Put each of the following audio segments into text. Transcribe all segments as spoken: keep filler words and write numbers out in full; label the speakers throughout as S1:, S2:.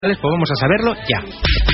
S1: Pues vamos a saberlo ya.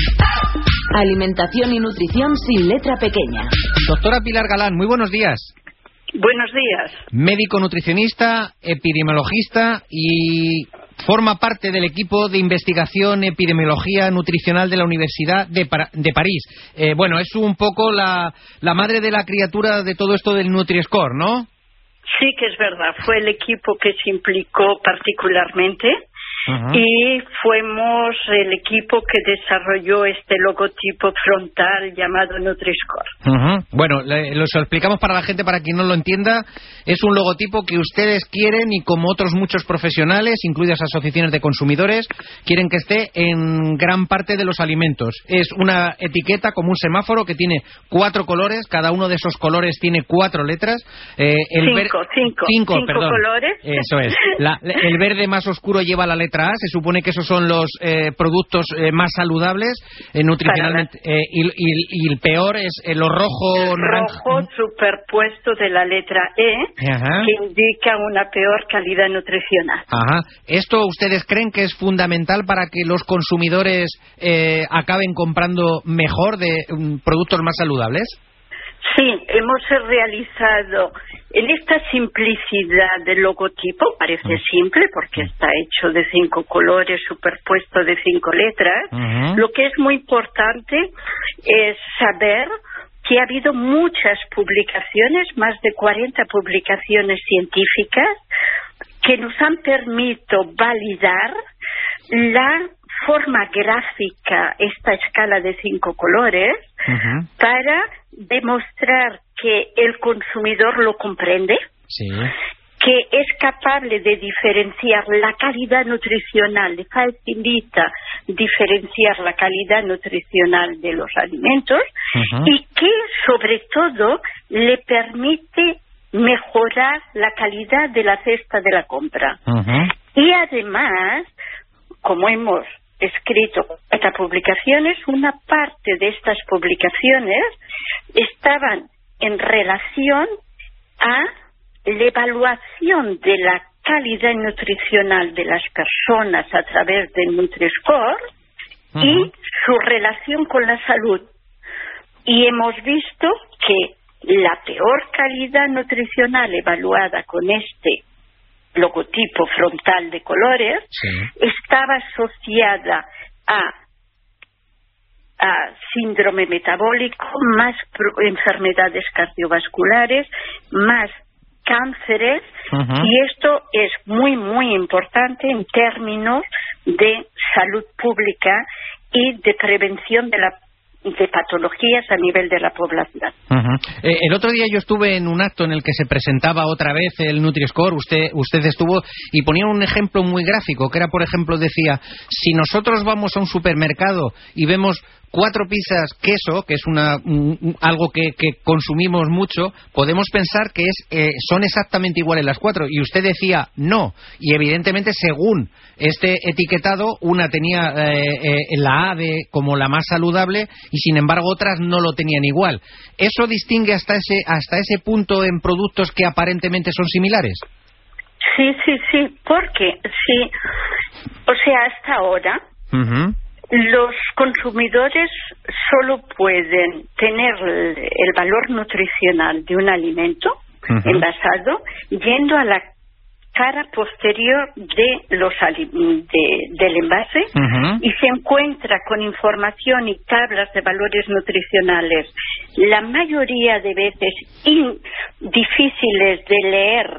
S2: Alimentación y nutrición sin letra pequeña.
S1: Doctora Pilar Galán, muy buenos días.
S3: Buenos días.
S1: Médico nutricionista, epidemiologista y forma parte del equipo de investigación epidemiología nutricional de la Universidad de, Par- de París. Eh, bueno, es un poco la, la madre de la criatura de todo esto del Nutri-Score, ¿no?
S3: Sí, que es verdad. Fue el equipo que se implicó particularmente. Uh-huh. Y fuimos el equipo que desarrolló este logotipo frontal llamado Nutri-Score.
S1: Uh-huh. Bueno, le, lo explicamos para la gente, para quien no lo entienda. Es un logotipo que ustedes quieren, y como otros muchos profesionales, incluidas asociaciones de consumidores, quieren que esté en gran parte de los alimentos. Es una etiqueta como un semáforo que tiene cuatro colores, cada uno de esos colores tiene cuatro letras. Eh, el
S3: cinco,
S1: ver...
S3: cinco,
S1: cinco,
S3: cinco
S1: perdón.
S3: colores.
S1: Eso es. La, el verde más oscuro lleva la letra A, se supone que esos son los eh, productos eh, más saludables eh, nutricionalmente, eh, y, y, y el peor es eh, lo rojo
S3: el
S1: naranja.
S3: rojo superpuesto de la letra E. Ajá. Que indica una peor calidad nutricional.
S1: Ajá. ¿Esto ustedes creen que es fundamental para que los consumidores eh, acaben comprando mejor de um, productos más saludables?
S3: Sí, hemos realizado en esta simplicidad del logotipo, parece uh-huh. simple porque está hecho de cinco colores superpuesto de cinco letras. Uh-huh. Lo que es muy importante es saber que ha habido muchas publicaciones, más de cuarenta publicaciones científicas, que nos han permitido validar la forma gráfica, esta escala de cinco colores, uh-huh. para demostrar que el consumidor lo comprende, sí. que es capaz de diferenciar la calidad nutricional, le facilita diferenciar la calidad nutricional de los alimentos, uh-huh. y que sobre todo le permite mejorar la calidad de la cesta de la compra. Uh-huh. Y además, como hemos escrito estas publicaciones, una parte de estas publicaciones estaban en relación a la evaluación de la calidad nutricional de las personas a través del Nutri-Score uh-huh. y su relación con la salud. Y hemos visto que la peor calidad nutricional evaluada con este logotipo frontal de colores sí. estaba asociada a, a síndrome metabólico, más pro, enfermedades cardiovasculares, más cánceres, uh-huh. y esto es muy muy importante en términos de salud pública y de prevención de la de patologías a nivel de la población.
S1: Uh-huh. Eh, el otro día yo estuve en un acto en el que se presentaba otra vez el Nutri-Score, usted, usted estuvo y ponía un ejemplo muy gráfico, que era, por ejemplo, decía, si nosotros vamos a un supermercado y vemos cuatro pizzas queso, que es una un, algo que, que consumimos mucho, podemos pensar que es eh, son exactamente iguales las cuatro, y usted decía no, y evidentemente según este etiquetado una tenía eh, eh, la A de como la más saludable y sin embargo otras no lo tenían igual. ¿Eso distingue hasta ese hasta ese punto en productos que aparentemente son similares?
S3: Sí, sí, sí, porque sí, o sea, hasta ahora uh-huh. los consumidores solo pueden tener el valor nutricional de un alimento uh-huh. envasado yendo a la cara posterior de los de, del envase uh-huh. y se encuentra con información y tablas de valores nutricionales la mayoría de veces in, difíciles de leer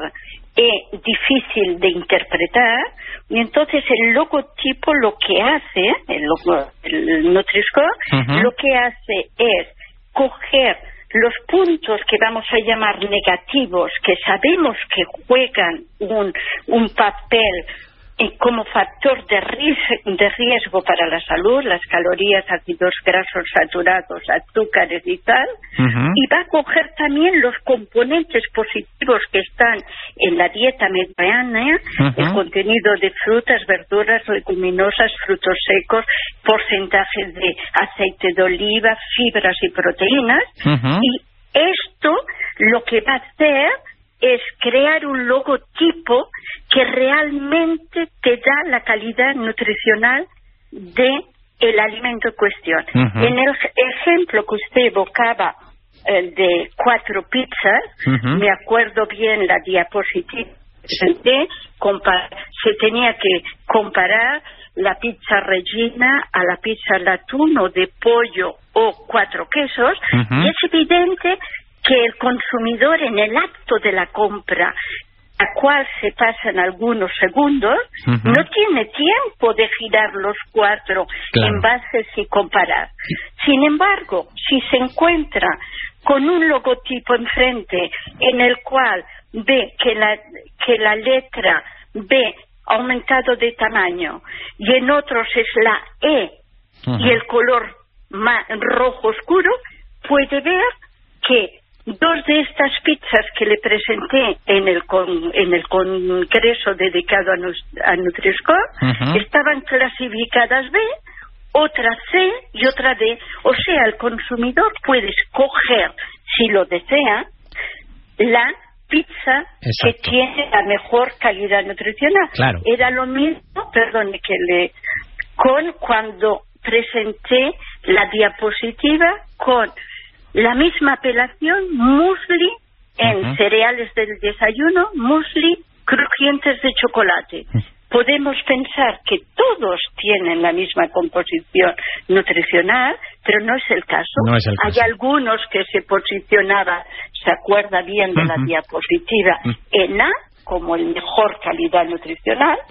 S3: y difícil de interpretar, y entonces el logotipo lo que hace, el, logo, el Nutri-Score, uh-huh. lo que hace es coger los puntos que vamos a llamar negativos, que sabemos que juegan un, un papel eh, como factor de, ris- de riesgo para la salud, las calorías, ácidos grasos saturados, azúcares y tal, uh-huh. y va a coger también los componentes positivos que están en la dieta mediterránea, uh-huh. el contenido de frutas, verduras, leguminosas, frutos secos, porcentajes de aceite de oliva, fibras y proteínas, uh-huh. y esto lo que va a hacer es crear un logotipo que realmente te da la calidad nutricional de el alimento en cuestión.
S1: Uh-huh.
S3: En el ejemplo que usted evocaba, el de cuatro pizzas, uh-huh. me acuerdo bien la diapositiva presenté, compar- se tenía que comparar la pizza Regina a la pizza al atún o de pollo o cuatro quesos, uh-huh. y es evidente que el consumidor en el acto de la compra, a cual se pasan algunos segundos, uh-huh. no tiene tiempo de girar los cuatro
S1: claro.
S3: envases y comparar. Sin embargo, si se encuentra con un logotipo enfrente en el cual ve que la, que la letra B ha aumentado de tamaño y en otros es la E uh-huh. y el color ma- rojo oscuro, puede ver que dos de estas pizzas que le presenté en el con, en el congreso dedicado a, Nus, a Nutri-Score uh-huh. estaban clasificadas B, otra C y otra D. O sea, el consumidor puede escoger, si lo desea, la pizza Exacto. que tiene la mejor calidad nutricional.
S1: Claro.
S3: Era lo mismo, perdone que le, con cuando presenté la diapositiva con la misma apelación, muesli en uh-huh. cereales del desayuno, muesli crujientes de chocolate. Uh-huh. Podemos pensar que todos tienen la misma composición nutricional, pero no es el caso.
S1: No es el caso.
S3: Hay algunos que se posicionaban, se acuerda bien de uh-huh. la diapositiva, uh-huh. en A, como el mejor calidad nutricional,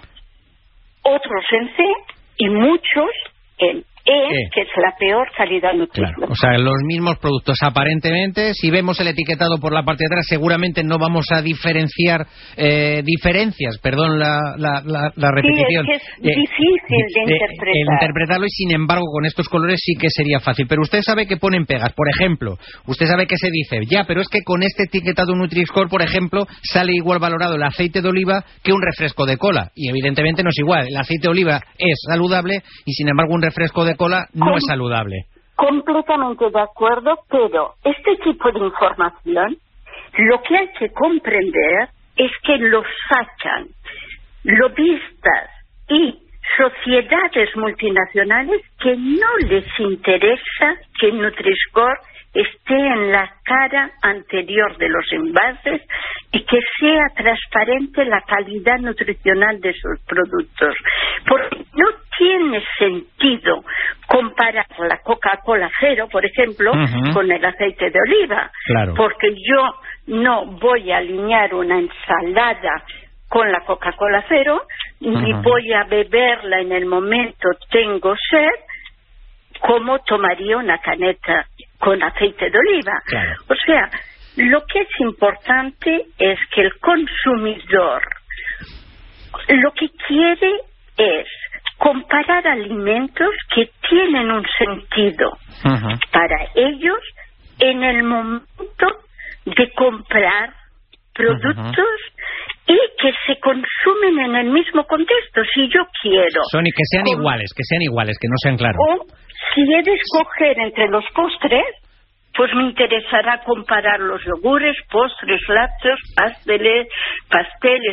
S3: otros en C y muchos en E, eh. que es la peor calidad nutricional.
S1: Claro, o sea, los mismos productos aparentemente, si vemos el etiquetado por la parte de atrás, seguramente no vamos a diferenciar eh, diferencias, perdón la, la, la, la repetición.
S3: Sí, es que es eh, difícil de, de interpretar.
S1: De interpretarlo y sin embargo con estos colores sí que sería fácil. Pero usted sabe que ponen pegas, por ejemplo, usted sabe que se dice, ya, pero es que con este etiquetado Nutri-Score, por ejemplo, sale igual valorado el aceite de oliva que un refresco de cola. Y evidentemente no es igual. El aceite de oliva es saludable y sin embargo un refresco de cola no Com- es saludable.
S3: Completamente de acuerdo, pero este tipo de información lo que hay que comprender es que lo sacan lobistas y sociedades multinacionales que no les interesa que Nutri-Score esté en la cara anterior de los envases y que sea transparente la calidad nutricional de sus productos. Porque no tiene sentido comparar la Coca-Cola cero, por ejemplo, uh-huh. con el aceite de oliva.
S1: Claro.
S3: Porque yo no voy a alinear una ensalada con la Coca-Cola cero, uh-huh. ni voy a beberla en el momento tengo sed, como tomaría una caneta con aceite de oliva.
S1: Claro.
S3: O sea, lo que es importante es que el consumidor lo que quiere es comparar alimentos que tienen un sentido uh-huh. para ellos en el momento de comprar productos uh-huh. y que se consumen en el mismo contexto. Si yo quiero...
S1: Son y que sean com- iguales, que sean iguales, que no sean claros.
S3: O si he de escoger entre los postres, pues me interesará comparar los yogures, postres, lácteos, pasteles, pasteles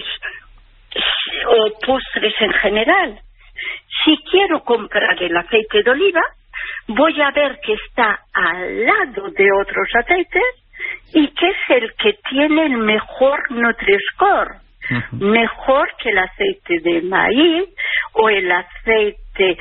S3: o postres en general. Si quiero comprar el aceite de oliva, voy a ver que está al lado de otros aceites y que es el que tiene el mejor Nutri-Score. Uh-huh. Mejor que el aceite de maíz o el aceite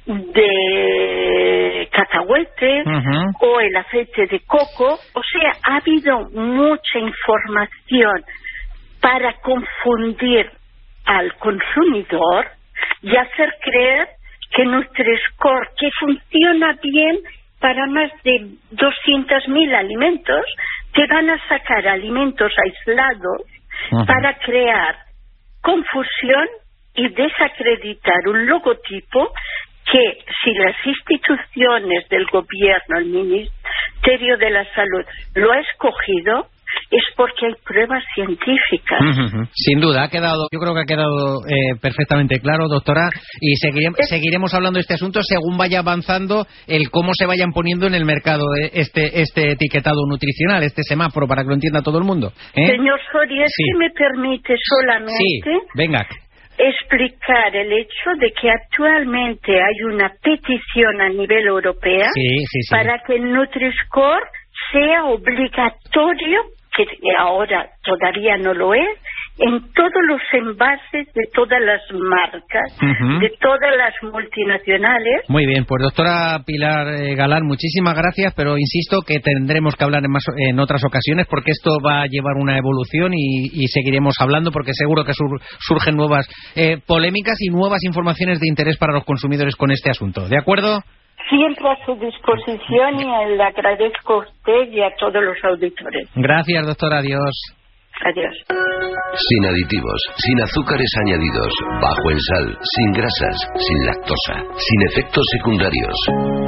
S3: de cacahuete uh-huh. o el aceite de coco. O sea, ha habido mucha información para confundir al consumidor y hacer creer que Nutri-Score, que funciona bien para más de doscientos mil alimentos, te van a sacar alimentos aislados uh-huh. para crear confusión y desacreditar un logotipo que, si las instituciones del gobierno, el Ministerio de la Salud, lo ha escogido, es porque hay pruebas científicas.
S1: Uh-huh. Sin duda, ha quedado, yo creo que ha quedado eh, perfectamente claro, doctora, y seguiremos, es... seguiremos hablando de este asunto según vaya avanzando el cómo se vayan poniendo en el mercado este este etiquetado nutricional, este semáforo, para que lo entienda todo el mundo. ¿eh?
S3: Señor Soria, sí. Si me permite solamente...
S1: Sí, venga.
S3: explicar el hecho de que actualmente hay una petición a nivel europeo
S1: sí, sí, sí.
S3: para que el Nutri-Score sea obligatorio, que ahora todavía no lo es, en todos los envases de todas las marcas, uh-huh. de todas las multinacionales.
S1: Muy bien, pues doctora Pilar eh, Galán, muchísimas gracias, pero insisto que tendremos que hablar en, más, en otras ocasiones porque esto va a llevar una evolución y, y seguiremos hablando porque seguro que sur, surgen nuevas eh, polémicas y nuevas informaciones de interés para los consumidores con este asunto. ¿De acuerdo?
S3: Siempre a su disposición y le agradezco a usted y a todos los auditores.
S1: Gracias, doctora. Adiós.
S3: Adiós.
S4: Sin aditivos, sin azúcares añadidos, bajo en sal, sin grasas, sin lactosa, sin efectos secundarios.